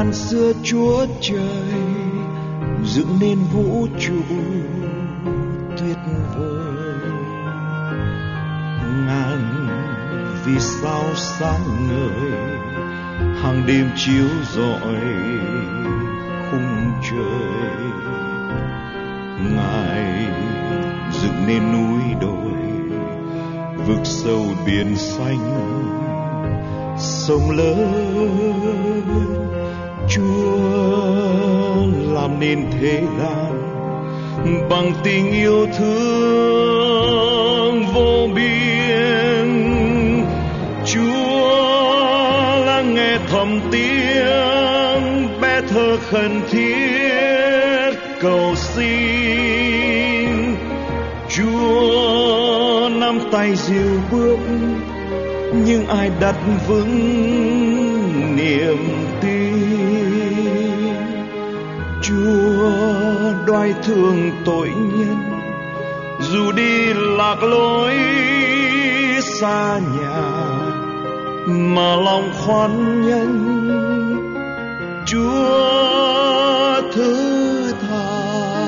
ngàn xưa Chúa Trời dựng nên vũ trụ tuyệt vời. Ngàn vì sao sáng ngời hàng đêm chiếu rọi khung trời. Ngài dựng nên núi đồi, vực sâu biển xanh, sông lớn. Chúa làm nên thế gian bằng tình yêu thương vô biên. Chúa lắng nghe thầm tiếng bé thơ khẩn thiết cầu xin. Chúa nắm tay dìu bước nhưng ai đặt vững niềm tin. Chúa đoái thương tội nhân dù đi lạc lối xa nhà mà lòng khoan nhân. Chúa thứ tha.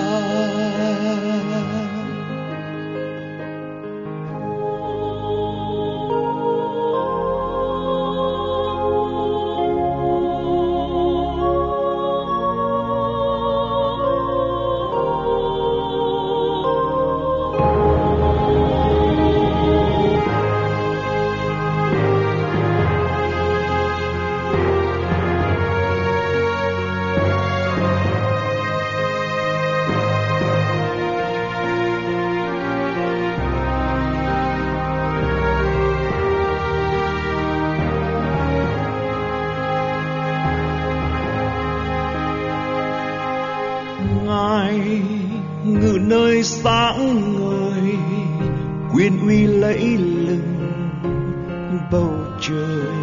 Ngự nơi sáng ngời quyền uy lẫy lừng bầu trời.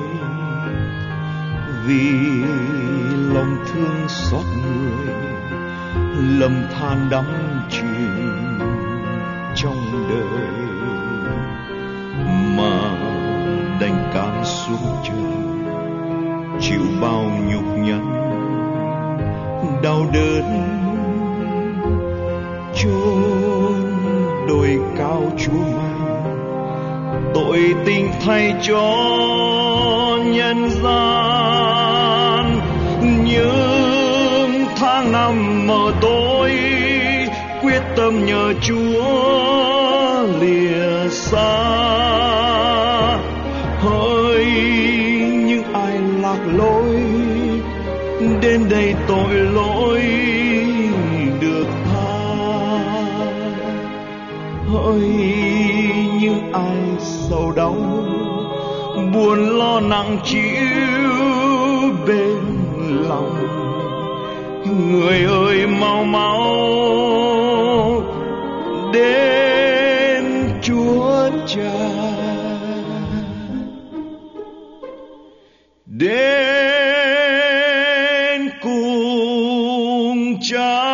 Vì lòng thương xót người lầm than đắm chìm trong đời mà đành cam xuống trời chịu bao nhục nhằn đau đớn. Chốn đồi cao Chúa mang tội tình thay cho nhân gian. Những tháng năm mờ tối quyết tâm nhờ Chúa lìa xa. Hỡi những ai lạc lối đến đây tội lỗi được tha. Hỡi những ai sầu đau buồn lo nặng chịu bên lòng. Người ơi mau mau đến Chúa Cha, đến cùng Cha.